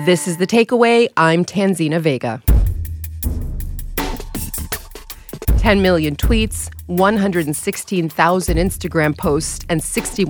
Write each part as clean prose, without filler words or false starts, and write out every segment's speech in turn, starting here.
This is The Takeaway. I'm Tanzina Vega. 10 million tweets, 116,000 Instagram posts, and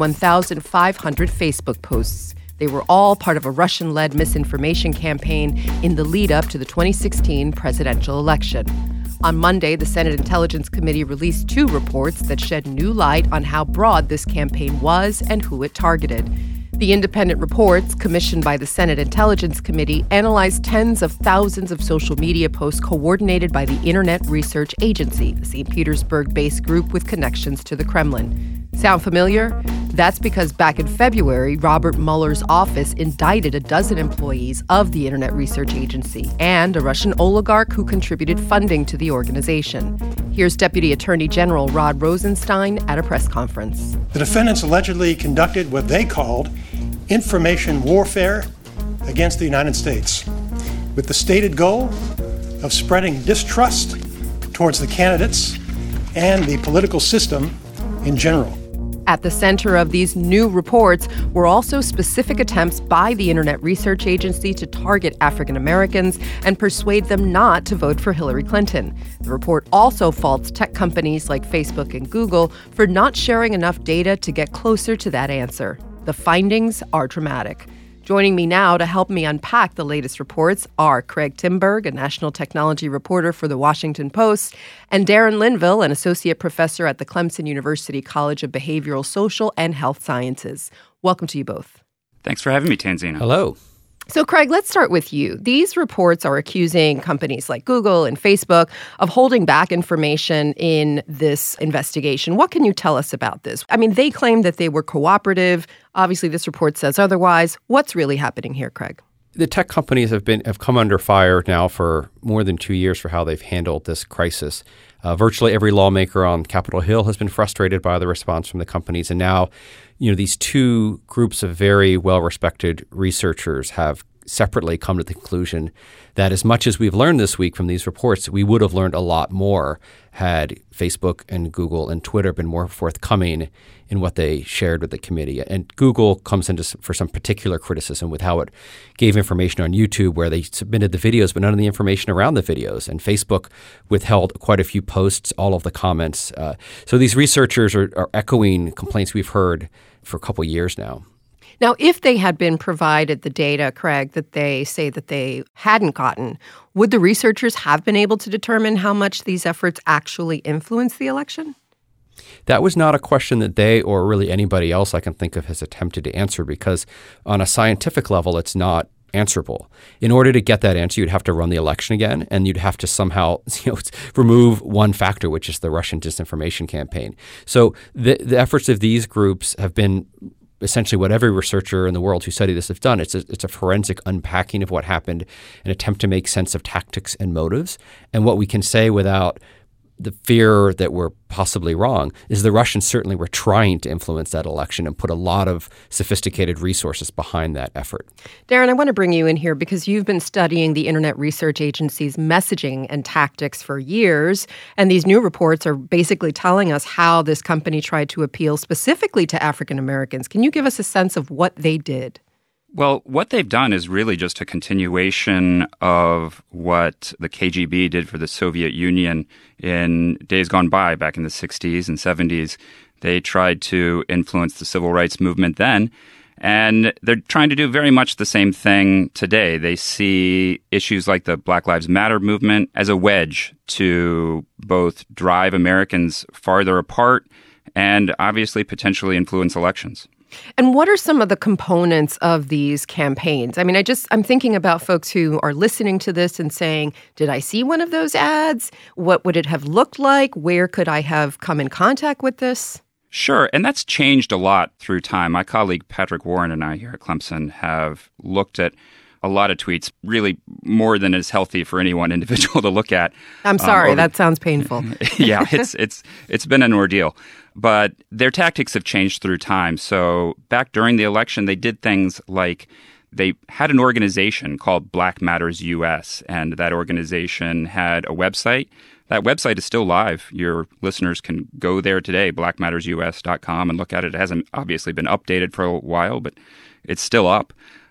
61,500 Facebook posts. They were all part of a Russian-led misinformation campaign in the lead-up to the 2016 presidential election. On Monday, the Senate Intelligence Committee released 2 reports that shed new light on how broad this campaign was and who it targeted. The independent reports, commissioned by the Senate Intelligence Committee, analyzed tens of thousands of social media posts coordinated by the Internet Research Agency, a St. Petersburg-based group with connections to the Kremlin. Sound familiar? That's because back in February, Robert Mueller's office indicted a dozen employees of the Internet Research Agency and a Russian oligarch who contributed funding to the organization. Here's Deputy Attorney General Rod Rosenstein at a press conference. The defendants allegedly conducted what they called information warfare against the United States, with the stated goal of spreading distrust towards the candidates and the political system in general. At the center of these new reports were also specific attempts by the Internet Research Agency to target African Americans and persuade them not to vote for Hillary Clinton. The report also faults tech companies like Facebook and Google for not sharing enough data to get closer to that answer. The findings are dramatic. Joining me now to help me unpack the latest reports are Craig Timberg, a national technology reporter for The Washington Post, and Darren Linville, an associate professor at the Clemson University College of Behavioral, Social, and Health Sciences. Welcome to you both. Thanks for having me, Tanzina. Hello. So, Craig, let's start with you. These reports are accusing companies like Google and Facebook of holding back information in this investigation. What can you tell us about this? I mean, they claim that they were cooperative. Obviously, this report says otherwise. What's really happening here, Craig? The tech companies have come under fire now for more than 2 years for how they've handled this crisis. Virtually every lawmaker on Capitol Hill has been frustrated by the response from the companies. And now, these 2 groups of very well-respected researchers have separately come to the conclusion that as much as we've learned this week from these reports, we would have learned a lot more had Facebook and Google and Twitter been more forthcoming in what they shared with the committee. And Google comes into for some particular criticism with how it gave information on YouTube where they submitted the videos, but none of the information around the videos. And Facebook withheld quite a few posts, all of the comments. So these researchers are echoing complaints we've heard for a couple years now. Now, if they had been provided the data, Craig, that they say that they hadn't gotten, would the researchers have been able to determine how much these efforts actually influenced the election? That was not a question that they or really anybody else I can think of has attempted to answer because on a scientific level, it's not answerable. In order to get that answer, you'd have to run the election again, and you'd have to somehow remove one factor, which is the Russian disinformation campaign. So the efforts of these groups have been essentially what every researcher in the world who study this have done. It's a forensic unpacking of what happened, an attempt to make sense of tactics and motives. And what we can say without the fear that we're possibly wrong is the Russians certainly were trying to influence that election and put a lot of sophisticated resources behind that effort. Darren, I want to bring you in here because you've been studying the Internet Research Agency's messaging and tactics for years, and these new reports are basically telling us how this company tried to appeal specifically to African Americans. Can you give us a sense of what they did? Well, what they've done is really just a continuation of what the KGB did for the Soviet Union in days gone by, back in the 60s and 70s. They tried to influence the civil rights movement then, and they're trying to do very much the same thing today. They see issues like the Black Lives Matter movement as a wedge to both drive Americans farther apart and obviously potentially influence elections. And what are some of the components of these campaigns? I mean, I'm thinking about folks who are listening to this and saying, did I see one of those ads? What would it have looked like? Where could I have come in contact with this? Sure, and that's changed a lot through time. My colleague Patrick Warren and I here at Clemson have looked at a lot of tweets, really more than is healthy for any one individual to look at. I'm sorry, that sounds painful. Yeah, it's been an ordeal. But their tactics have changed through time. So back during the election, they did things like they had an organization called Black Matters US, and that organization had a website. That website is still live. Your listeners can go there today, blackmattersus.com, and look at it. It hasn't obviously been updated for a while, but it's still up.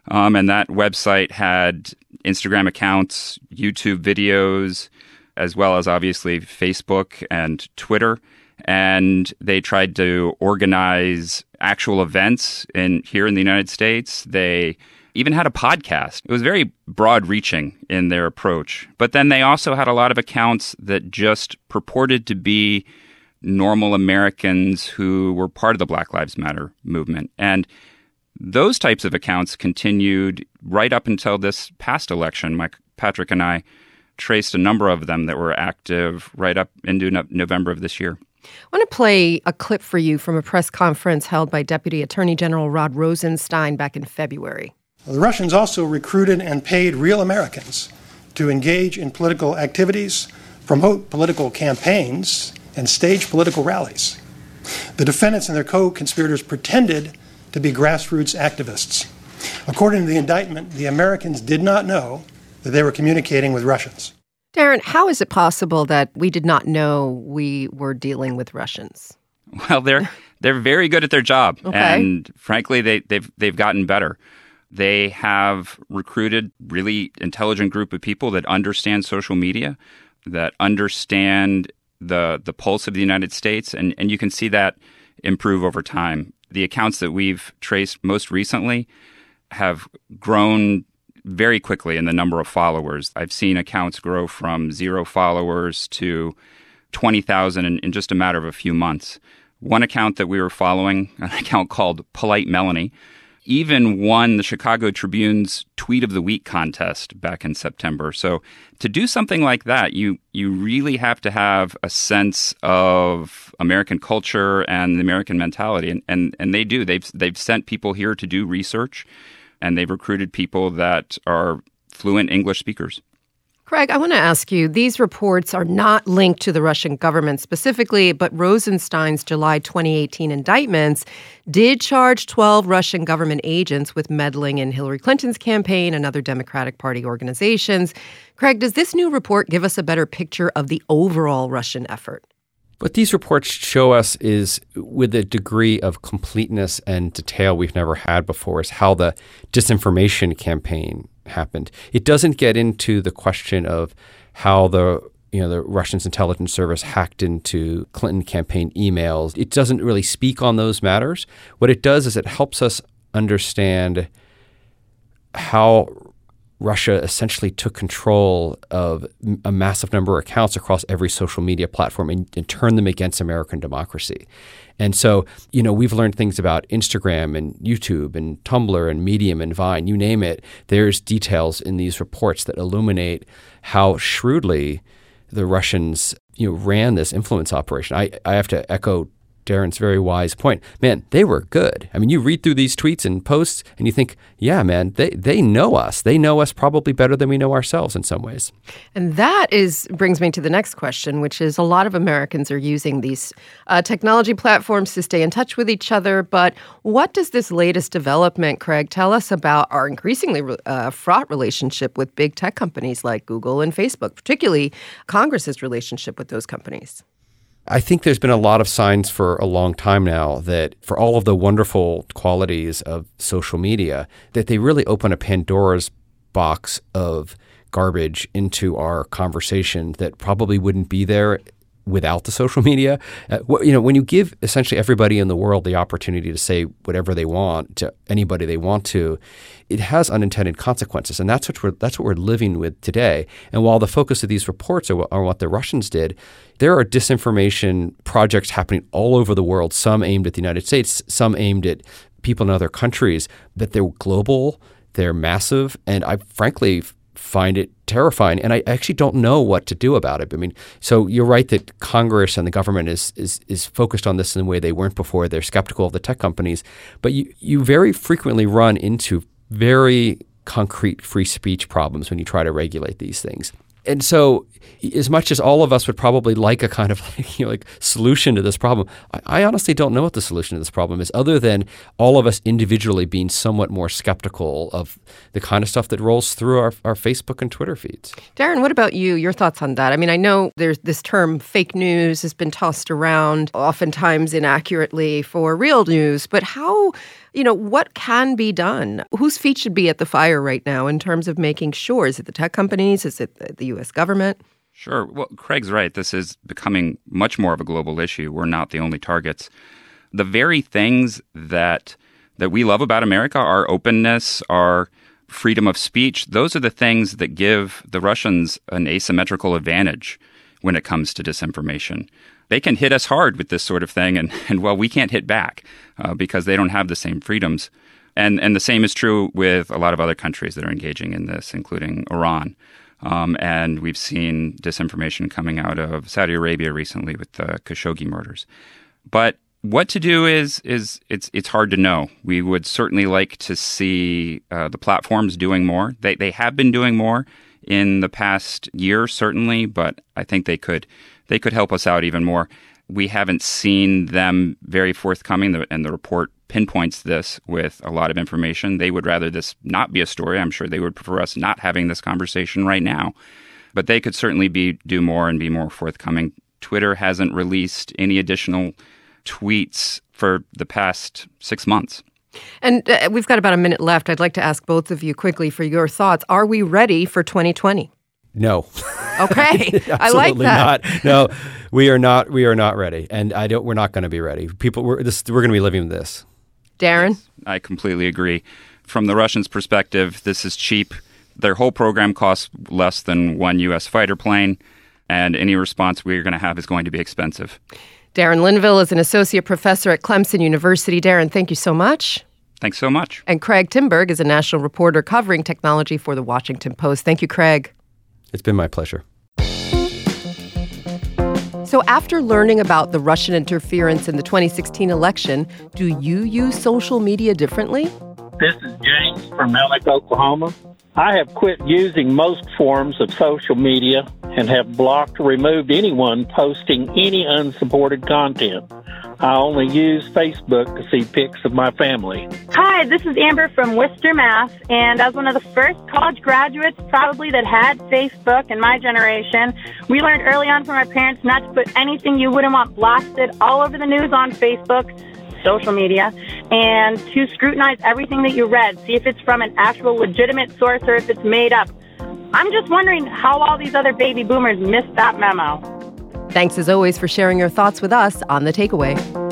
And that website had Instagram accounts, YouTube videos, as well as obviously Facebook and Twitter. And they tried to organize actual events here in the United States. They even had a podcast. It was very broad-reaching in their approach. But then they also had a lot of accounts that just purported to be normal Americans who were part of the Black Lives Matter movement. And those types of accounts continued right up until this past election. Patrick and I traced a number of them that were active right up into November of this year. I want to play a clip for you from a press conference held by Deputy Attorney General Rod Rosenstein back in February. The Russians also recruited and paid real Americans to engage in political activities, promote political campaigns, and stage political rallies. The defendants and their co-conspirators pretended to be grassroots activists. According to the indictment, the Americans did not know that they were communicating with Russians. Darren, how is it possible that we did not know we were dealing with Russians? Well, they're very good at their job, okay. And frankly, they've gotten better. They have recruited really intelligent group of people that understand social media, that understand the pulse of the United States, and you can see that improve over time. The accounts that we've traced most recently have grown very quickly in the number of followers. I've seen accounts grow from 0 followers to 20,000 in just a matter of a few months. One account that we were following, an account called Polite Melanie, even won the Chicago Tribune's Tweet of the Week contest back in September. So to do something like that, you really have to have a sense of American culture and the American mentality, and they do. They've sent people here to do research, and they've recruited people that are fluent English speakers. Craig, I want to ask you, these reports are not linked to the Russian government specifically, but Rosenstein's July 2018 indictments did charge 12 Russian government agents with meddling in Hillary Clinton's campaign and other Democratic Party organizations. Craig, does this new report give us a better picture of the overall Russian effort? What these reports show us is, with a degree of completeness and detail we've never had before, is how the disinformation campaign happened. It doesn't get into the question of how the Russian intelligence service hacked into Clinton campaign emails. It doesn't really speak on those matters. What it does is it helps us understand how Russia essentially took control of a massive number of accounts across every social media platform and turned them against American democracy. And so, we've learned things about Instagram and YouTube and Tumblr and Medium and Vine, you name it. There's details in these reports that illuminate how shrewdly the Russians, ran this influence operation. I have to echo Darren's very wise point. Man, they were good. I mean, you read through these tweets and posts and you think, yeah, man, they know us. They know us probably better than we know ourselves in some ways. And that brings me to the next question, which is a lot of Americans are using these technology platforms to stay in touch with each other. But what does this latest development, Craig, tell us about our increasingly fraught relationship with big tech companies like Google and Facebook, particularly Congress's relationship with those companies? I think there's been a lot of signs for a long time now that for all of the wonderful qualities of social media, that they really open a Pandora's box of garbage into our conversation that probably wouldn't be there without the social media. When you give essentially everybody in the world the opportunity to say whatever they want to anybody they want to, it has unintended consequences, and that's what we're living with today. And while the focus of these reports are what the Russians did, there are disinformation projects happening all over the world. Some aimed at the United States, some aimed at people in other countries. That they're global, they're massive, and I frankly find it terrifying, and I actually don't know what to do about it. I mean, so you're right that Congress and the government is focused on this in a way they weren't before. They're skeptical of the tech companies, but you very frequently run into very concrete free speech problems when you try to regulate these things. And so as much as all of us would probably like a kind of solution to this problem, I honestly don't know what the solution to this problem is, other than all of us individually being somewhat more skeptical of the kind of stuff that rolls through our Facebook and Twitter feeds. Darren, what about you? Your thoughts on that? I mean, I know there's this term fake news has been tossed around, oftentimes inaccurately, for real news, but how What can be done? Whose feet should be at the fire right now in terms of making sure? Is it the tech companies? Is it the U.S. government? Sure. Well, Craig's right. This is becoming much more of a global issue. We're not the only targets. The very things that we love about America, our openness, our freedom of speech, those are the things that give the Russians an asymmetrical advantage when it comes to disinformation. They can hit us hard with this sort of thing, and we can't hit back because they don't have the same freedoms. And the same is true with a lot of other countries that are engaging in this, including Iran. And we've seen disinformation coming out of Saudi Arabia recently with the Khashoggi murders. But what to do is it's hard to know. We would certainly like to see the platforms doing more. They have been doing more in the past year, certainly, but I think they could help us out even more. We haven't seen them very forthcoming, and the report pinpoints this with a lot of information. They would rather this not be a story. I'm sure they would prefer us not having this conversation right now. But they could certainly do more and be more forthcoming. Twitter hasn't released any additional tweets for the past 6 months. And we've got about a minute left. I'd like to ask both of you quickly for your thoughts. Are we ready for 2020? No. Okay. I like that. Not. No, we are not. We are not ready, and we're not going to be ready. We're going to be living this. Darren? Yes, I completely agree. From the Russians' perspective, this is cheap. Their whole program costs less than one U.S. fighter plane, and any response we're going to have is going to be expensive. Darren Linville is an associate professor at Clemson University. Darren, thank you so much. Thanks so much. And Craig Timberg is a national reporter covering technology for The Washington Post. Thank you, Craig. It's been my pleasure. So after learning about the Russian interference in the 2016 election, do you use social media differently? This is James from Mellick, Oklahoma. I have quit using most forms of social media and have blocked or removed anyone posting any unsupported content. I only use Facebook to see pics of my family. Hi, this is Amber from Worcester, Mass. And as one of the first college graduates probably that had Facebook in my generation, we learned early on from our parents not to put anything you wouldn't want blasted all over the news on Facebook, social media, and to scrutinize everything that you read, see if it's from an actual legitimate source or if it's made up. I'm just wondering how all these other baby boomers missed that memo. Thanks as always for sharing your thoughts with us on The Takeaway.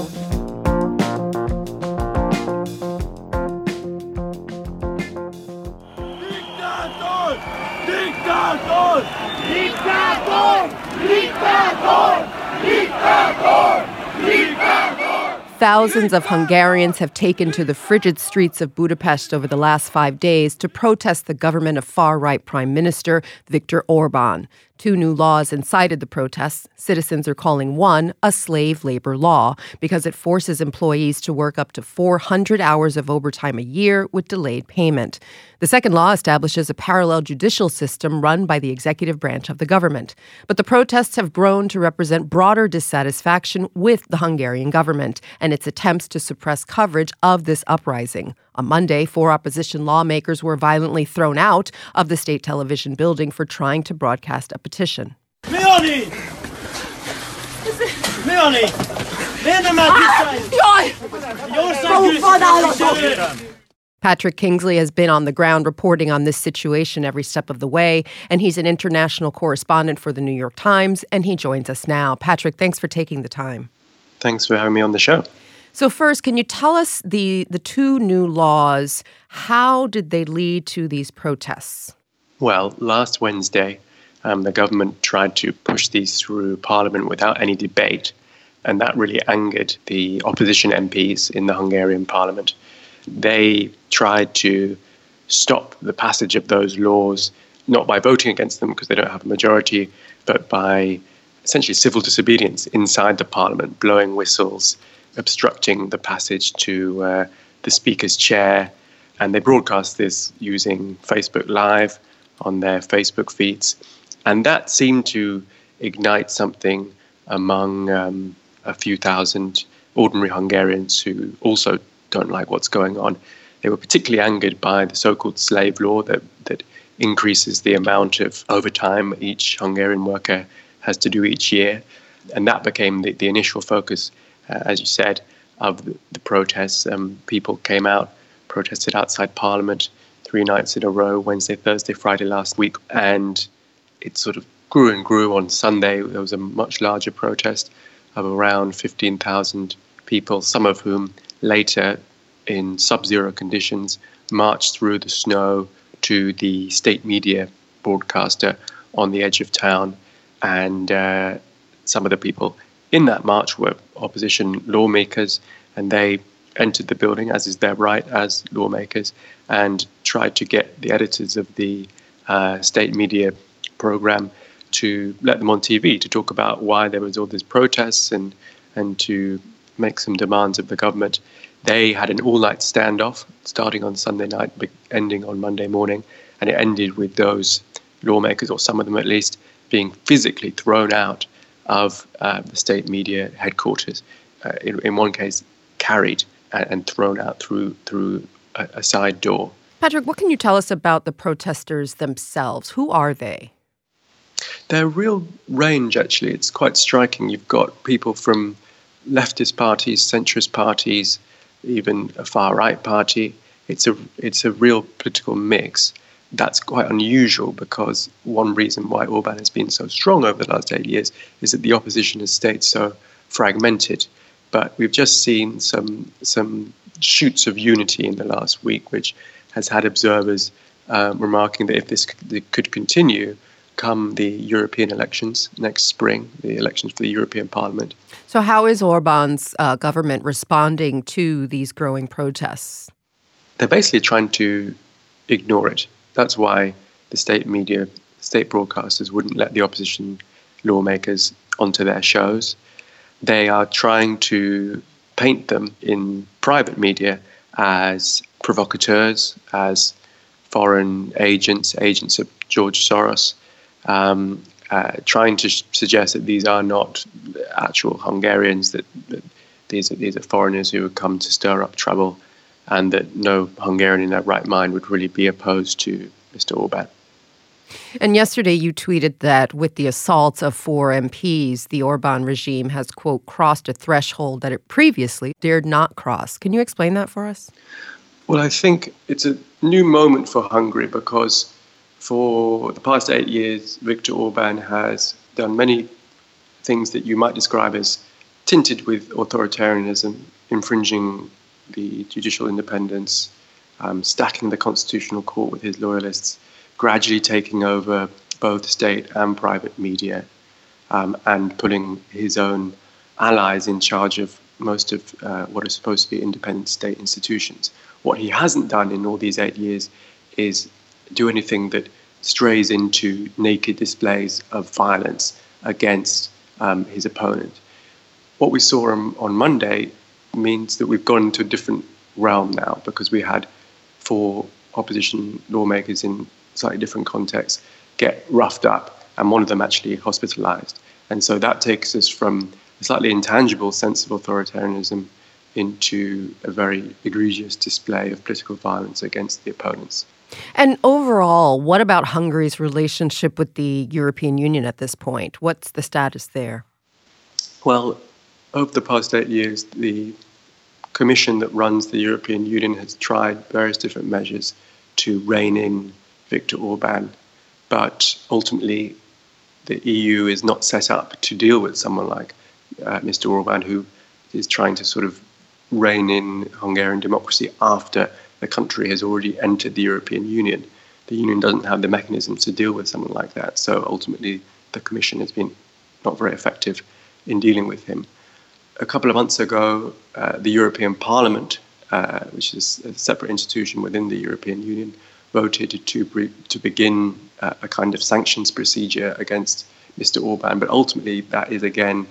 Thousands of Hungarians have taken to the frigid streets of Budapest over the last 5 days to protest the government of far-right Prime Minister Viktor Orban. 2 new laws incited the protests. Citizens are calling one a slave labor law because it forces employees to work up to 400 hours of overtime a year with delayed payment. The second law establishes a parallel judicial system run by the executive branch of the government. But the protests have grown to represent broader dissatisfaction with the Hungarian government and its attempts to suppress coverage of this uprising. On Monday, 4 opposition lawmakers were violently thrown out of the state television building for trying to broadcast a petition. Leonie! Leonie! Patrick Kingsley has been on the ground reporting on this situation every step of the way, and he's an international correspondent for the New York Times, and he joins us now. Patrick, thanks for taking the time. Thanks for having me on the show. So first, can you tell us the 2 new laws, how did they lead to these protests? Well, last Wednesday, the government tried to push these through Parliament without any debate, and that really angered the opposition MPs in the Hungarian Parliament. They tried to stop the passage of those laws, not by voting against them because they don't have a majority, but by essentially civil disobedience inside the Parliament, blowing whistles, obstructing the passage to the Speaker's chair. And they broadcast this using Facebook Live on their Facebook feeds. And that seemed to ignite something among a few thousand ordinary Hungarians who also don't like what's going on. They were particularly angered by the so-called slave law that increases the amount of overtime each Hungarian worker has to do each year. And that became the initial focus, as you said. of the protests. People came out, protested outside Parliament 3 nights in a row, Wednesday, Thursday, Friday last week. And it sort of grew and grew. On Sunday, there was a much larger protest of around 15,000 people, some of whom later, in sub-zero conditions, marched through the snow to the state media broadcaster on the edge of town. And some of the people in that march were opposition lawmakers, and they entered the building, as is their right as lawmakers, and tried to get the editors of the state media program to let them on TV to talk about why there was all these protests and to make some demands of the government. They had an all-night standoff starting on Sunday night, ending on Monday morning, and it ended with those lawmakers, or some of them at least, being physically thrown out of the state media headquarters. In one case, carried and thrown out through a side door. Patrick, what can you tell us about the protesters themselves? Who are they? They're a real range, actually. It's quite striking. You've got people from leftist parties, centrist parties, even a far-right party. It's a real political mix. That's quite unusual, because one reason why Orban has been so strong over the last 8 years is that the opposition has stayed so fragmented. But we've just seen some shoots of unity in the last week, which has had observers remarking that if this could continue, come the European elections next spring, the elections for the European Parliament. So how is Orban's government responding to these growing protests? They're basically trying to ignore it. That's why the state media, state broadcasters wouldn't let the opposition lawmakers onto their shows. They are trying to paint them in private media as provocateurs, as foreign agents of George Soros, trying to suggest that these are not actual Hungarians, that these are foreigners who have come to stir up trouble, and that no Hungarian in their right mind would really be opposed to Mr. Orban. And yesterday you tweeted that with the assaults of 4 MPs, the Orban regime has, quote, crossed a threshold that it previously dared not cross. Can you explain that for us? Well, I think it's a new moment for Hungary, because for the past 8 years, Viktor Orban has done many things that you might describe as tinted with authoritarianism, infringing the judicial independence, stacking the constitutional court with his loyalists, gradually taking over both state and private media, and putting his own allies in charge of most of what are supposed to be independent state institutions. What he hasn't done in all these 8 years is do anything that strays into naked displays of violence against his opponent. What we saw on Monday means that we've gone into a different realm now, because we had 4 opposition lawmakers in slightly different contexts get roughed up, and one of them actually hospitalized. And so that takes us from a slightly intangible sense of authoritarianism into a very egregious display of political violence against the opponents. And overall, what about Hungary's relationship with the European Union at this point? What's the status there? Well, over the past 8 years, the Commission that runs the European Union has tried various different measures to rein in Viktor Orban, but ultimately the EU is not set up to deal with someone like Mr. Orban, who is trying to sort of rein in Hungarian democracy after the country has already entered the European Union. The Union doesn't have the mechanisms to deal with someone like that, so ultimately the Commission has been not very effective in dealing with him. A couple of months ago, the European Parliament, which is a separate institution within the European Union, voted to begin a kind of sanctions procedure against Mr. Orban. But ultimately, that is again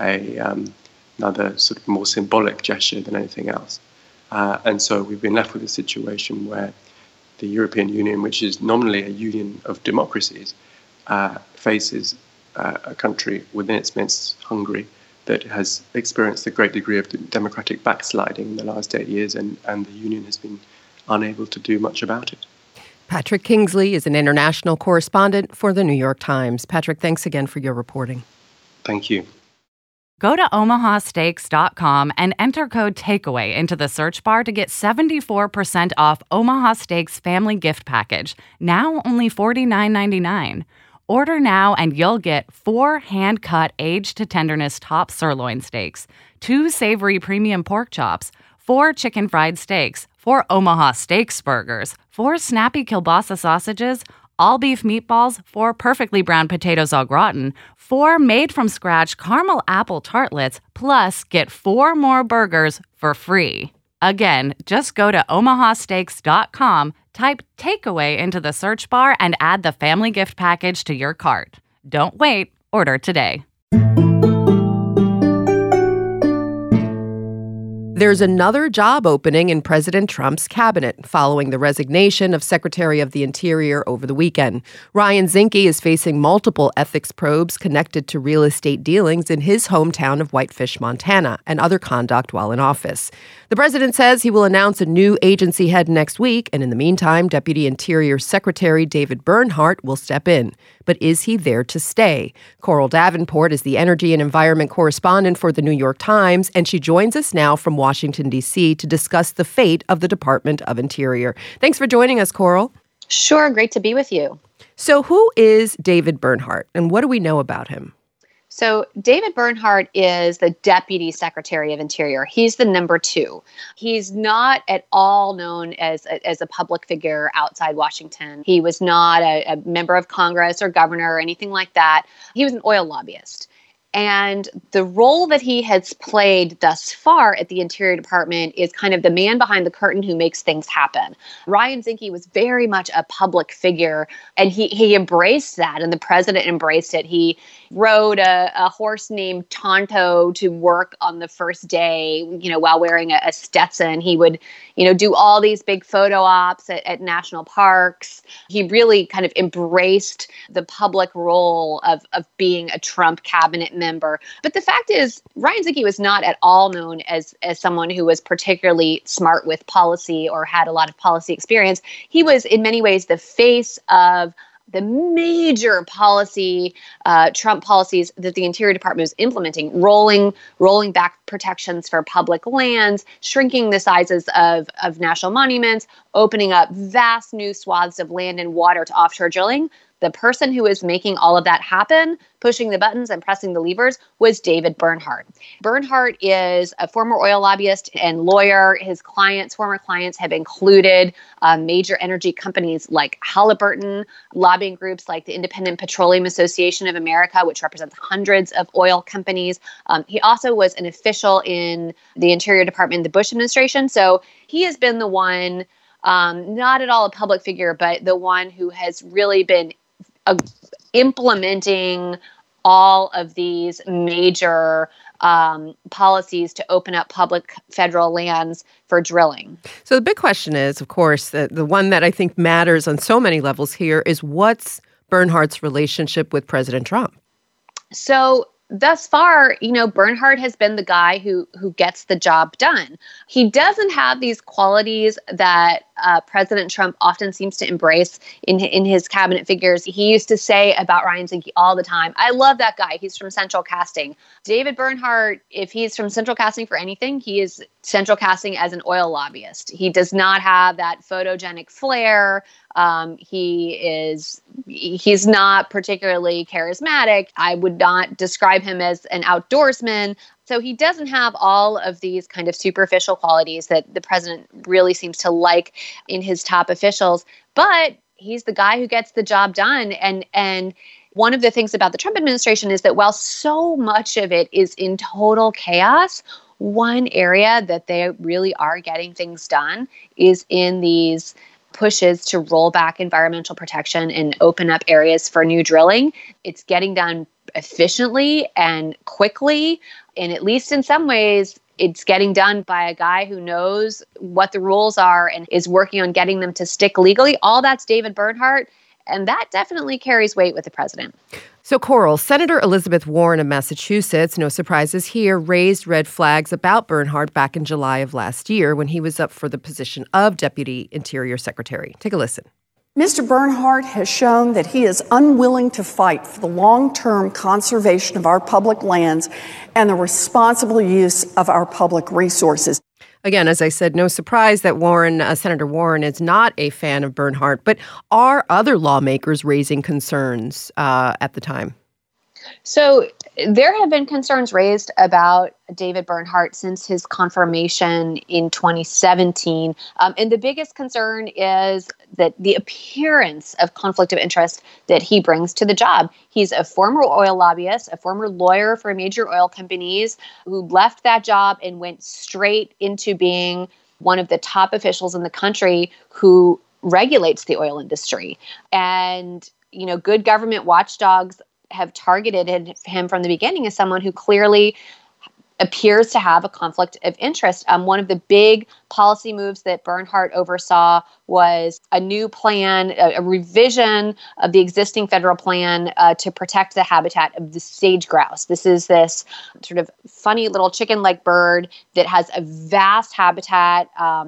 another sort of more symbolic gesture than anything else. And so we've been left with a situation where the European Union, which is nominally a union of democracies, faces a country within its midst, Hungary, that has experienced a great degree of democratic backsliding in the last 8 years, and the Union has been unable to do much about it. Patrick Kingsley is an international correspondent for The New York Times. Patrick, thanks again for your reporting. Thank you. Go to omahasteaks.com and enter code TAKEAWAY into the search bar to get 74% off Omaha Steaks Family Gift Package, now only $49.99. Order now and you'll get 4 hand-cut aged-to-tenderness top sirloin steaks, 2 savory premium pork chops, 4 chicken fried steaks, 4 Omaha Steaks burgers, 4 snappy kielbasa sausages, all beef meatballs, 4 perfectly browned potatoes au gratin, 4 made-from-scratch caramel apple tartlets, plus get 4 more burgers for free. Again, just go to omahasteaks.com, type takeaway into the search bar, and add the family gift package to your cart. Don't wait. Order today. There's another job opening in President Trump's cabinet following the resignation of Secretary of the Interior over the weekend. Ryan Zinke is facing multiple ethics probes connected to real estate dealings in his hometown of Whitefish, Montana, and other conduct while in office. The president says he will announce a new agency head next week, and in the meantime, Deputy Interior Secretary David Bernhardt will step in. But is he there to stay? Coral Davenport is the energy and environment correspondent for the New York Times, and she joins us now from Washington, D.C. to discuss the fate of the Department of Interior. Thanks for joining us, Coral. Sure, great to be with you. So who is David Bernhardt, and what do we know about him? So David Bernhardt is the Deputy Secretary of Interior. He's the number 2. He's not at all known as a public figure outside Washington. He was not a member of Congress or governor or anything like that. He was an oil lobbyist. And the role that he has played thus far at the Interior Department is kind of the man behind the curtain who makes things happen. Ryan Zinke was very much a public figure, and he embraced that, and the president embraced it. He rode a horse named Tonto to work on the first day, while wearing a Stetson. He would, do all these big photo ops at national parks. He really kind of embraced the public role of being a Trump cabinet member. But the fact is, Ryan Zinke was not at all known as someone who was particularly smart with policy or had a lot of policy experience. He was in many ways the face of the major policy, Trump policies that the Interior Department was implementing, rolling back protections for public lands, shrinking the sizes of national monuments, opening up vast new swaths of land and water to offshore drilling. The person who was making all of that happen, pushing the buttons and pressing the levers, was David Bernhardt. Bernhardt is a former oil lobbyist and lawyer. His former clients have included major energy companies like Halliburton, lobbying groups like the Independent Petroleum Association of America, which represents hundreds of oil companies. He also was an official in the Interior Department in the Bush administration. So he has been the one, not at all a public figure, but the one who has really been implementing all of these major policies to open up public federal lands for drilling. So the big question is, of course, the one that I think matters on so many levels here is what's Bernhardt's relationship with President Trump? So thus far, Bernhardt has been the guy who gets the job done. He doesn't have these qualities that President Trump often seems to embrace in his cabinet figures. He used to say about Ryan Zinke all the time, "I love that guy. He's from Central Casting." David Bernhardt, if he's from Central Casting for anything, he is Central Casting as an oil lobbyist. He does not have that photogenic flair. He's not particularly charismatic. I would not describe him as an outdoorsman. So he doesn't have all of these kind of superficial qualities that the president really seems to like in his top officials. But he's the guy who gets the job done. And one of the things about the Trump administration is that while so much of it is in total chaos, one area that they really are getting things done is in these pushes to roll back environmental protection and open up areas for new drilling. It's getting done efficiently and quickly. And at least in some ways, it's getting done by a guy who knows what the rules are and is working on getting them to stick legally. All that's David Bernhardt. And that definitely carries weight with the president. So, Coral, Senator Elizabeth Warren of Massachusetts, no surprises here, raised red flags about Bernhardt back in July of last year when he was up for the position of Deputy Interior Secretary. Take a listen. Mr. Bernhardt has shown that he is unwilling to fight for the long-term conservation of our public lands and the responsible use of our public resources. Again, as I said, no surprise that Senator Warren is not a fan of Bernhardt, but are other lawmakers raising concerns at the time? So there have been concerns raised about David Bernhardt since his confirmation in 2017. And the biggest concern is that the appearance of conflict of interest that he brings to the job. He's a former oil lobbyist, a former lawyer for major oil companies who left that job and went straight into being one of the top officials in the country who regulates the oil industry. And, good government watchdogs have targeted him from the beginning as someone who clearly appears to have a conflict of interest. One of the big policy moves that Bernhardt oversaw was a new plan, a revision of the existing federal plan to protect the habitat of the sage grouse. This is this sort of funny little chicken-like bird that has a vast habitat,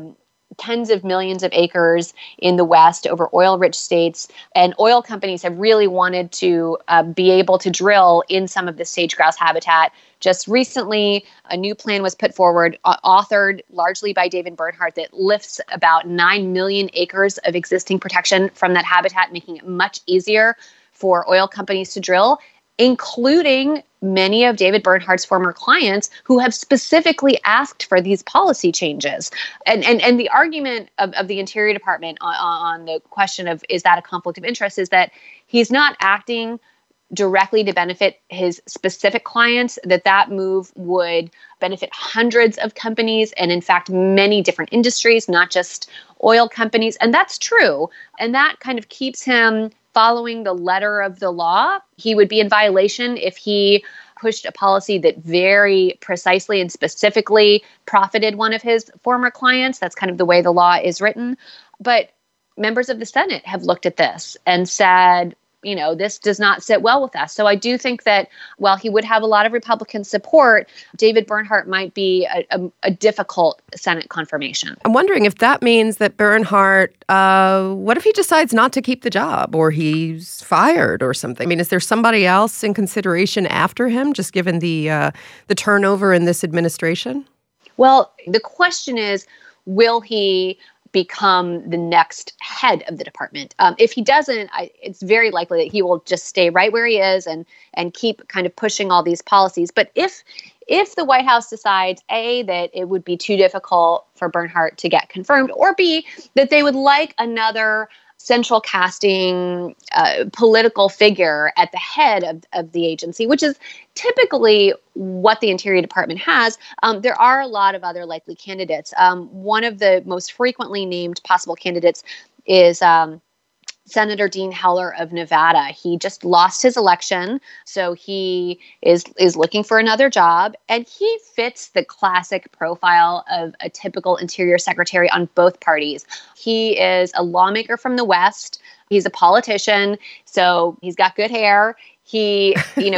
tens of millions of acres in the West over oil-rich states. And oil companies have really wanted to be able to drill in some of the sage-grouse habitat. Just recently, a new plan was put forward, authored largely by David Bernhardt, that lifts about 9 million acres of existing protection from that habitat, making it much easier for oil companies to drill, including many of David Bernhardt's former clients who have specifically asked for these policy changes. And the argument of the Interior Department on the question of, is that a conflict of interest, is that he's not acting directly to benefit his specific clients, that move would benefit hundreds of companies and, in fact, many different industries, not just oil companies. And that's true. And that kind of keeps him following the letter of the law. He would be in violation if he pushed a policy that very precisely and specifically profited one of his former clients. That's kind of the way the law is written. But members of the Senate have looked at this and said, this does not sit well with us. So I do think that while he would have a lot of Republican support, David Bernhardt might be a difficult Senate confirmation. I'm wondering if that means that Bernhardt, what if he decides not to keep the job, or he's fired or something? I mean, is there somebody else in consideration after him, just given the turnover in this administration? Well, the question is, will he become the next head of the department? If he doesn't, it's very likely that he will just stay right where he is and keep kind of pushing all these policies. But if the White House decides, A, that it would be too difficult for Bernhardt to get confirmed, or B, that they would like another central casting political figure at the head of the agency, which is typically what the Interior Department has, there are a lot of other likely candidates. One of the most frequently named possible candidates is Senator Dean Heller of Nevada. He just lost his election, so he is looking for another job, and he fits the classic profile of a typical Interior Secretary on both parties. He is a lawmaker from the West. He's a politician, so he's got good hair. He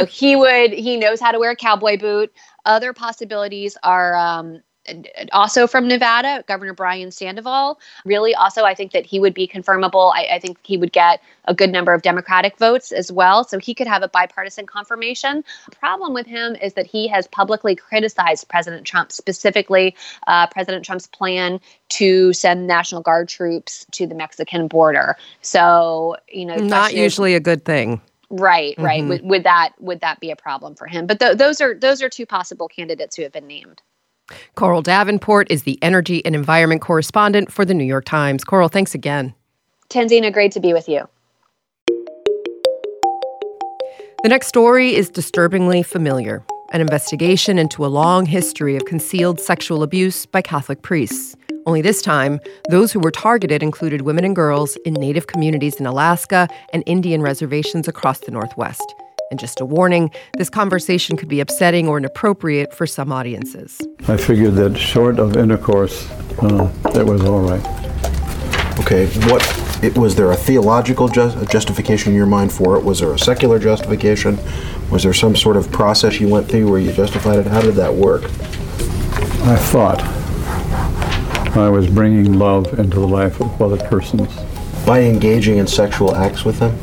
knows how to wear a cowboy boot. Other possibilities are also from Nevada, Governor Brian Sandoval. Really, also, I think that he would be confirmable. I think he would get a good number of Democratic votes as well, so he could have a bipartisan confirmation. The problem with him is that he has publicly criticized President Trump, specifically President Trump's plan to send National Guard troops to the Mexican border. So, not usually a good thing. Right. Mm-hmm. Would that be a problem for him? But those are two possible candidates who have been named. Coral Davenport is the energy and environment correspondent for the New York Times. Coral, thanks again. Tanzina, great to be with you. The next story is disturbingly familiar. An investigation into a long history of concealed sexual abuse by Catholic priests. Only this time, those who were targeted included women and girls in Native communities in Alaska and Indian reservations across the Northwest. And just a warning, this conversation could be upsetting or inappropriate for some audiences. I figured that short of intercourse, that was all right. Okay, was there a theological justification in your mind for it? Was there a secular justification? Was there some sort of process you went through where you justified it? How did that work? I thought I was bringing love into the life of other persons. By engaging in sexual acts with them?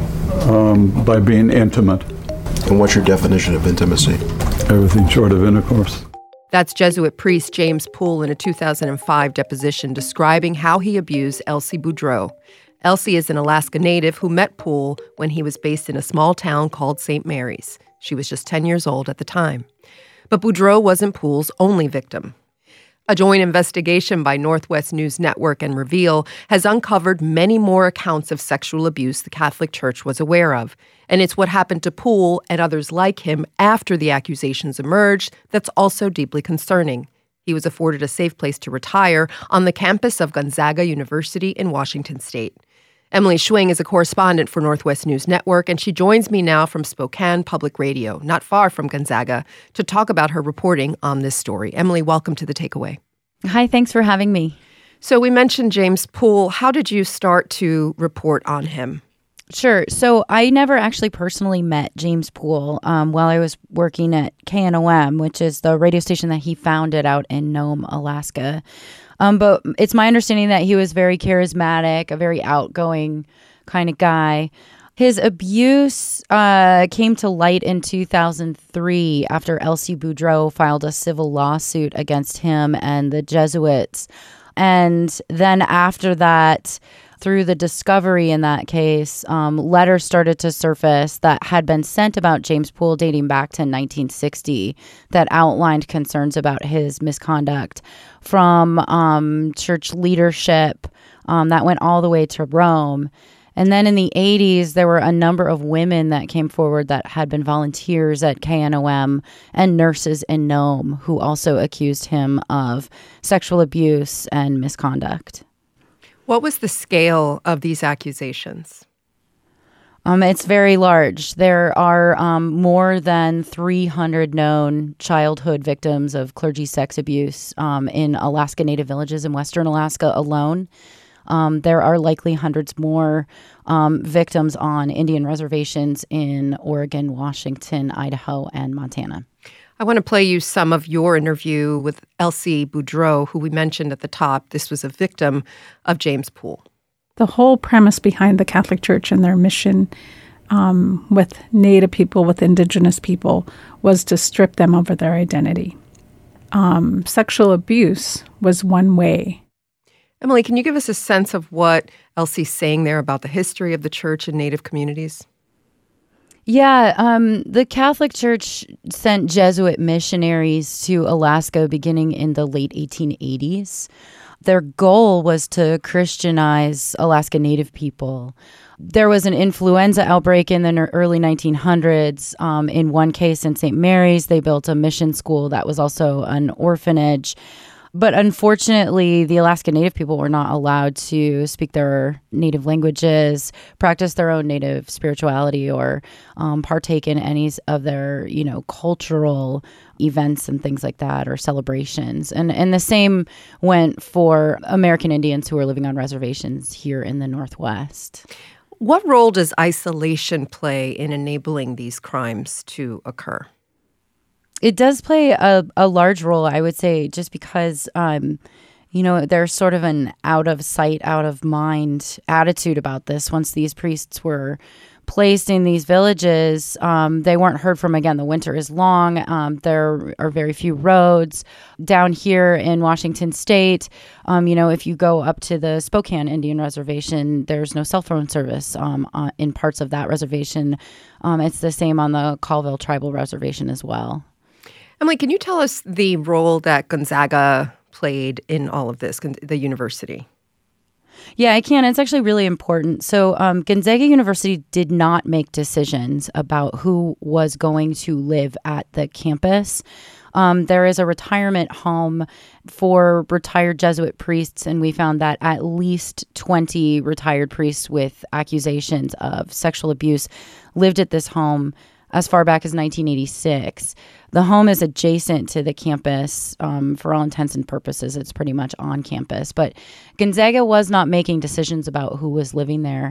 By being intimate. And what's your definition of intimacy? Everything short of intercourse. That's Jesuit priest James Poole in a 2005 deposition describing how he abused Elsie Boudreau. Elsie is an Alaska native who met Poole when he was based in a small town called St. Mary's. She was just 10 years old at the time. But Boudreau wasn't Poole's only victim. A joint investigation by Northwest News Network and Reveal has uncovered many more accounts of sexual abuse the Catholic Church was aware of. And it's what happened to Poole and others like him after the accusations emerged that's also deeply concerning. He was afforded a safe place to retire on the campus of Gonzaga University in Washington State. Emily Schwing is a correspondent for Northwest News Network, and she joins me now from Spokane Public Radio, not far from Gonzaga, to talk about her reporting on this story. Emily, welcome to The Takeaway. Hi, thanks for having me. So we mentioned James Poole. How did you start to report on him? Sure. So I never actually personally met James Poole while I was working at KNOM, which is the radio station that he founded out in Nome, Alaska. But it's my understanding that he was very charismatic, a very outgoing kind of guy. His abuse came to light in 2003 after Elsie Boudreau filed a civil lawsuit against him and the Jesuits. And then after that, through the discovery in that case, letters started to surface that had been sent about James Poole dating back to 1960 that outlined concerns about his misconduct from church leadership that went all the way to Rome. And then in the 80s, there were a number of women that came forward that had been volunteers at KNOM and nurses in Nome who also accused him of sexual abuse and misconduct. What was the scale of these accusations? It's very large. There are more than 300 known childhood victims of clergy sex abuse in Alaska Native villages in Western Alaska alone. There are likely hundreds more victims on Indian reservations in Oregon, Washington, Idaho, and Montana. I want to play you some of your interview with Elsie Boudreau, who we mentioned at the top. This was a victim of James Poole. The whole premise behind the Catholic Church and their mission with Native people, with Indigenous people, was to strip them of their identity. Sexual abuse was one way. Emily, can you give us a sense of what Elsie's saying there about the history of the church and Native communities? Yeah, the Catholic Church sent Jesuit missionaries to Alaska beginning in the late 1880s. Their goal was to Christianize Alaska Native people. There was an influenza outbreak in the early 1900s. In one case in St. Mary's, they built a mission school that was also an orphanage. But unfortunately, the Alaska Native people were not allowed to speak their native languages, practice their own native spirituality, or partake in any of their, cultural events and things like that, or celebrations. And the same went for American Indians who were living on reservations here in the Northwest. What role does isolation play in enabling these crimes to occur? It does play a large role, I would say, just because, there's sort of an out of sight, out of mind attitude about this. Once these priests were placed in these villages, they weren't heard from again. The winter is long. There are very few roads. Down here in Washington State, if you go up to the Spokane Indian Reservation, there's no cell phone service in parts of that reservation. It's the same on the Colville Tribal Reservation as well. Emily, can you tell us the role that Gonzaga played in all of this, the university? Yeah, I can. It's actually really important. So Gonzaga University did not make decisions about who was going to live at the campus. There is a retirement home for retired Jesuit priests, and we found that at least 20 retired priests with accusations of sexual abuse lived at this home as far back as 1986. The home is adjacent to the campus. For all intents and purposes, it's pretty much on campus. But Gonzaga was not making decisions about who was living there.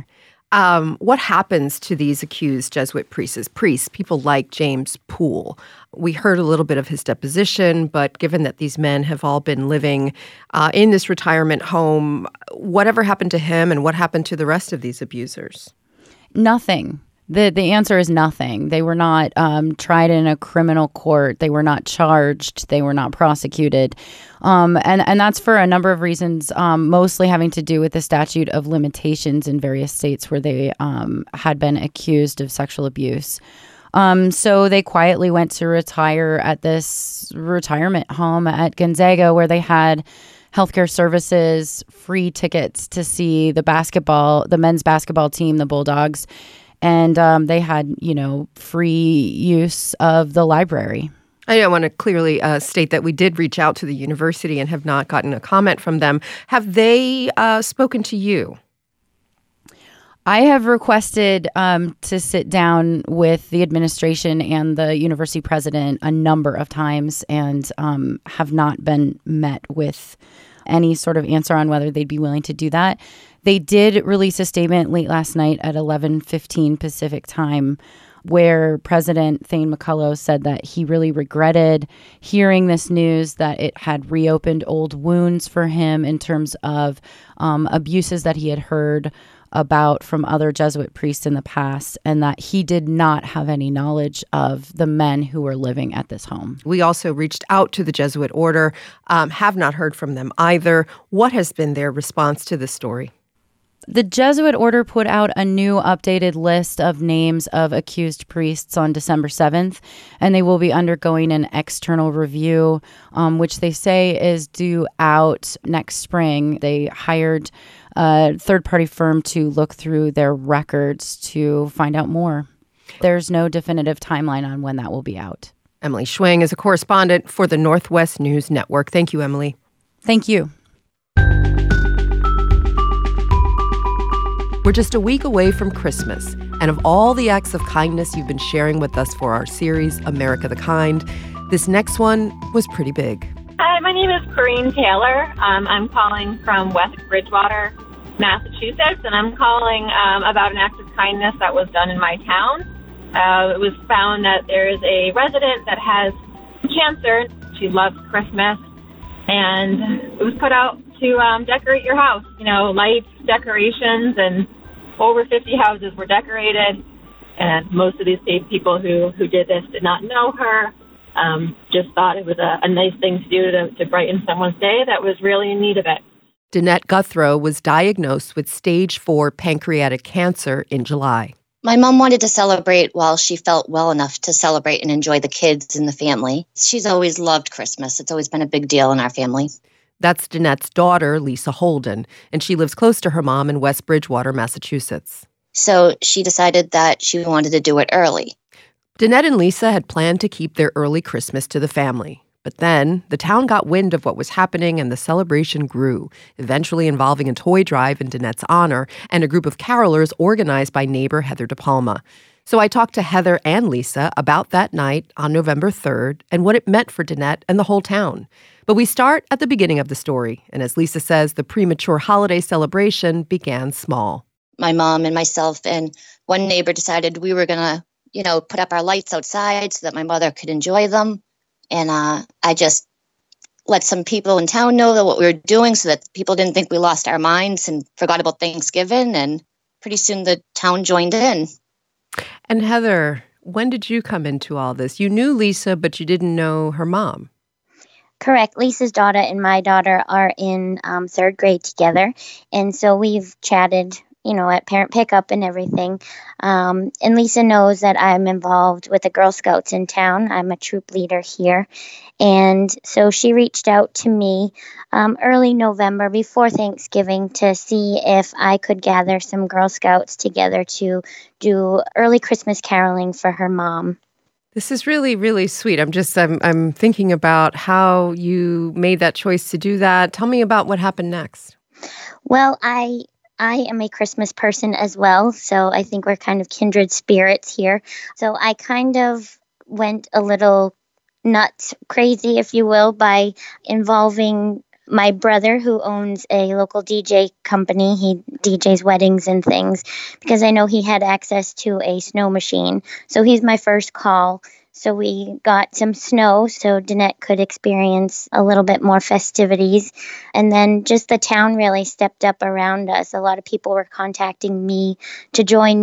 What happens to these accused Jesuit priests, people like James Poole? We heard a little bit of his deposition, but given that these men have all been living in this retirement home, whatever happened to him and what happened to the rest of these abusers? Nothing. The answer is nothing. They were not tried in a criminal court. They were not charged. They were not prosecuted. And that's for a number of reasons, mostly having to do with the statute of limitations in various states where they had been accused of sexual abuse. So they quietly went to retire at this retirement home at Gonzaga, where they had healthcare services, free tickets to see the men's basketball team, the Bulldogs. And they had, free use of the library. I want to clearly state that we did reach out to the university and have not gotten a comment from them. Have they spoken to you? I have requested to sit down with the administration and the university president a number of times and have not been met with any sort of answer on whether they'd be willing to do that. They did release a statement late last night at 11:15 Pacific time where President Thane McCullough said that he really regretted hearing this news, that it had reopened old wounds for him in terms of abuses that he had heard about from other Jesuit priests in the past, and that he did not have any knowledge of the men who were living at this home. We also reached out to the Jesuit order, have not heard from them either. What has been their response to this story? The Jesuit order put out a new updated list of names of accused priests on December 7th, and they will be undergoing an external review, which they say is due out next spring. They hired a third-party firm to look through their records to find out more. There's no definitive timeline on when that will be out. Emily Schwing is a correspondent for the Northwest News Network. Thank you, Emily. Thank you. We're just a week away from Christmas, and of all the acts of kindness you've been sharing with us for our series, America the Kind, this next one was pretty big. Hi, my name is Corrine Taylor. I'm calling from West Bridgewater, Massachusetts, and I'm calling about an act of kindness that was done in my town. It was found that there is a resident that has cancer. She loves Christmas, and it was put out to decorate your house. Lights, decorations, and over 50 houses were decorated, and most of these people who did this did not know her, just thought it was a nice thing to do to brighten someone's day that was really in need of it. Danette Guthrow was diagnosed with stage 4 pancreatic cancer in July. My mom wanted to celebrate while she felt well enough to celebrate and enjoy the kids and the family. She's always loved Christmas. It's always been a big deal in our family. That's Danette's daughter, Lisa Holden, and she lives close to her mom in West Bridgewater, Massachusetts. So she decided that she wanted to do it early. Danette and Lisa had planned to keep their early Christmas to the family. But then the town got wind of what was happening and the celebration grew, eventually involving a toy drive in Danette's honor and a group of carolers organized by neighbor Heather DePalma. So I talked to Heather and Lisa about that night on November 3rd and what it meant for Danette and the whole town. But we start at the beginning of the story. And as Lisa says, the premature holiday celebration began small. My mom and myself and one neighbor decided we were going to, put up our lights outside so that my mother could enjoy them. And I just let some people in town know that what we were doing so that people didn't think we lost our minds and forgot about Thanksgiving. And pretty soon the town joined in. And Heather, when did you come into all this? You knew Lisa, but you didn't know her mom. Correct. Lisa's daughter and my daughter are in third grade together. And so we've chatted, at parent pickup and everything. And Lisa knows that I'm involved with the Girl Scouts in town. I'm a troop leader here. And so she reached out to me early November before Thanksgiving to see if I could gather some Girl Scouts together to do early Christmas caroling for her mom. This is really, really sweet. I'm thinking about how you made that choice to do that. Tell me about what happened next. Well, I am a Christmas person as well, so I think we're kind of kindred spirits here. So I kind of went a little nuts, crazy, if you will, by involving My brother, who owns a local DJ company, he DJs weddings and things, because I know he had access to a snow machine. So he's my first call. So we got some snow so Danette could experience a little bit more festivities. And then just the town really stepped up around us. A lot of people were contacting me to join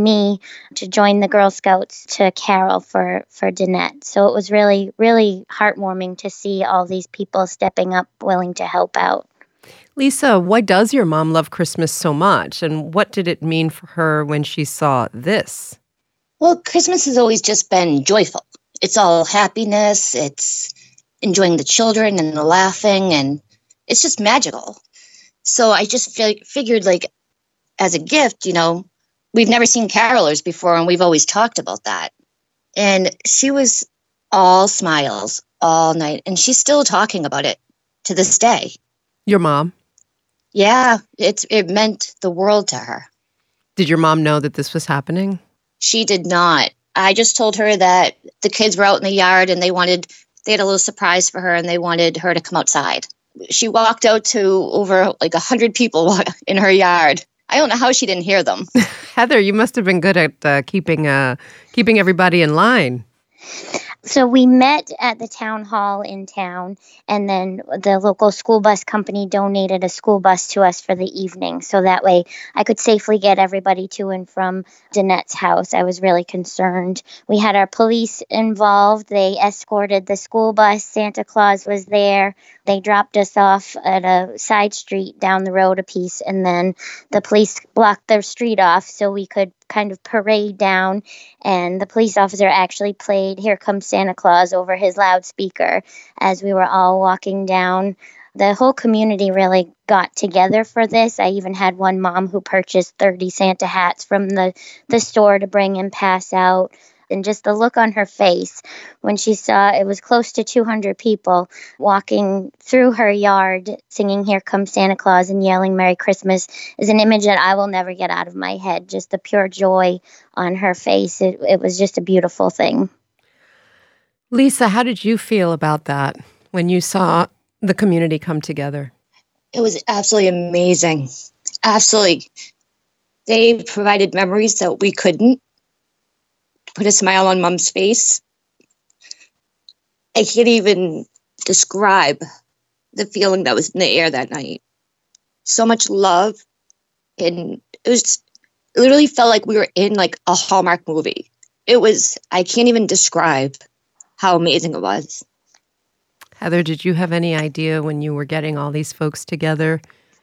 the Girl Scouts to carol for Danette. So it was really, really heartwarming to see all these people stepping up, willing to help out. Lisa, why does your mom love Christmas so much? And what did it mean for her when she saw this? Well, Christmas has always just been joyful. It's all happiness, it's enjoying the children and the laughing, and it's just magical. So I just figured, like, as a gift, we've never seen carolers before, and we've always talked about that. And she was all smiles all night, and she's still talking about it to this day. Your mom? Yeah, it meant the world to her. Did your mom know that this was happening? She did not. I just told her that the kids were out in the yard and they had a little surprise for her and they wanted her to come outside. She walked out to over 100 people in her yard. I don't know how she didn't hear them. Heather, you must have been good at keeping everybody in line. So we met at the town hall in town, and then the local school bus company donated a school bus to us for the evening. So that way I could safely get everybody to and from Danette's house. I was really concerned. We had our police involved. They escorted the school bus. Santa Claus was there. They dropped us off at a side street down the road a piece, and then the police blocked their street off so we could kind of parade down, and the police officer actually played Here Comes Santa Claus over his loudspeaker as we were all walking down. The whole community really got together for this. I even had one mom who purchased 30 Santa hats from the store to bring and pass out. And just the look on her face when she saw it was close to 200 people walking through her yard singing Here Comes Santa Claus and yelling Merry Christmas is an image that I will never get out of my head. Just the pure joy on her face. It was just a beautiful thing. Lisa, how did you feel about that when you saw the community come together? It was absolutely amazing. Absolutely. They provided memories that we couldn't. Put a smile on Mom's face. I can't even describe the feeling that was in the air that night. So much love. And it literally felt like we were in a Hallmark movie. I can't even describe how amazing it was. Heather, did you have any idea when you were getting all these folks together?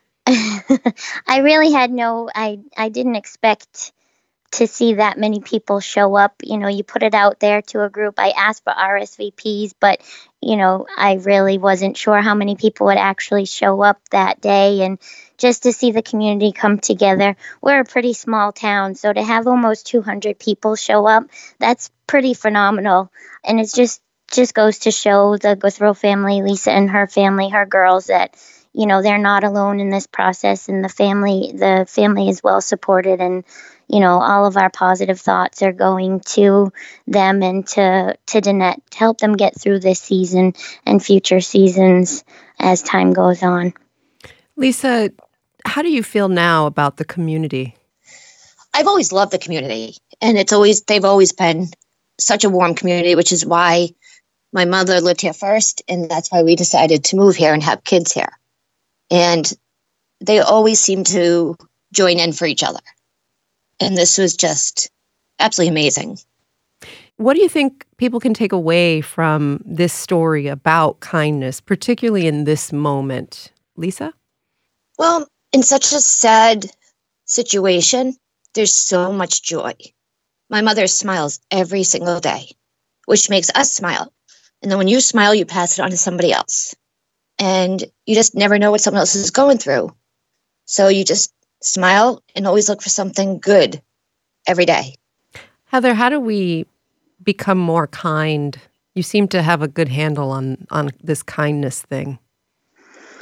I really had I didn't expect to see that many people show up. You put it out there to a group. I asked for RSVPs, but, I really wasn't sure how many people would actually show up that day. And just to see the community come together, we're a pretty small town. So to have almost 200 people show up, that's pretty phenomenal. And it's just goes to show the Guthrow family, Lisa and her family, her girls, that, they're not alone in this process. And the family is well supported, and all of our positive thoughts are going to them and to Danette to help them get through this season and future seasons as time goes on. Lisa, how do you feel now about the community? I've always loved the community, and they've always been such a warm community, which is why my mother lived here first, and that's why we decided to move here and have kids here. And they always seem to join in for each other. And this was just absolutely amazing. What do you think people can take away from this story about kindness, particularly in this moment? Lisa? Well, in such a sad situation, there's so much joy. My mother smiles every single day, which makes us smile. And then when you smile, you pass it on to somebody else. And you just never know what someone else is going through. So you just smile and always look for something good every day. Heather, how do we become more kind? You seem to have a good handle on this kindness thing.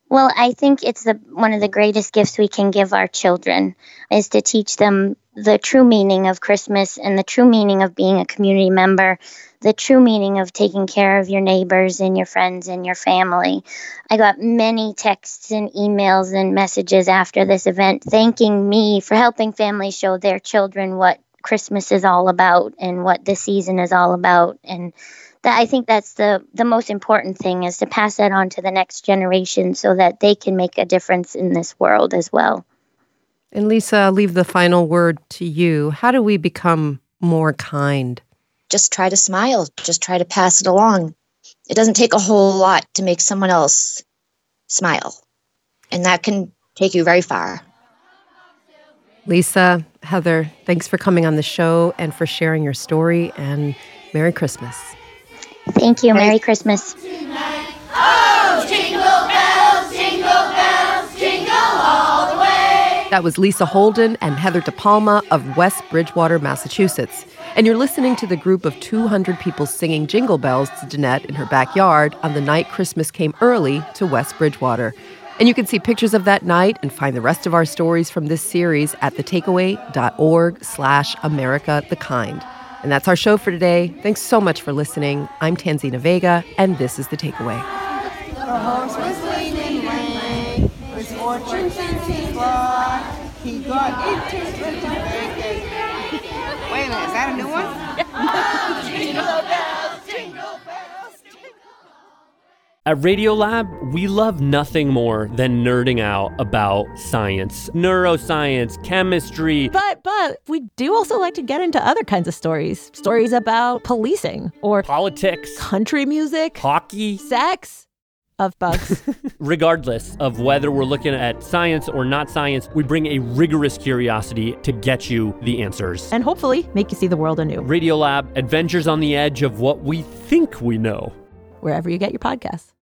Well, I think it's one of the greatest gifts we can give our children is to teach them the true meaning of Christmas and the true meaning of being a community member, the true meaning of taking care of your neighbors and your friends and your family. I got many texts and emails and messages after this event thanking me for helping families show their children what Christmas is all about and what this season is all about. And I think that's the most important thing, is to pass that on to the next generation so that they can make a difference in this world as well. And Lisa, I'll leave the final word to you. How do we become more kind? Just try to smile. Just try to pass it along. It doesn't take a whole lot to make someone else smile. And that can take you very far. Lisa, Heather, thanks for coming on the show and for sharing your story, and Merry Christmas. Thank you. Merry Christmas. Oh, jingle bells, jingle all the way. That was Lisa Holden and Heather DePalma of West Bridgewater, Massachusetts. And you're listening to the group of 200 people singing Jingle Bells to Danette in her backyard on the night Christmas came early to West Bridgewater. And you can see pictures of that night and find the rest of our stories from this series at thetakeaway.org/AmericaTheKind. And that's our show for today. Thanks so much for listening. I'm Tanzina Vega, and this is The Takeaway. The horse was leaning lame, his fortunes and his law. He got into the bacon. Wait a minute, is that a new one? Jingle bells, jingle bells, jingle. At Radiolab, we love nothing more than nerding out about science, neuroscience, chemistry. But we do also like to get into other kinds of stories. Stories about policing or politics, country music, hockey, sex, of bugs. Regardless of whether we're looking at science or not science, we bring a rigorous curiosity to get you the answers. And hopefully make you see the world anew. Radiolab, adventures on the edge of what we think we know. Wherever you get your podcasts.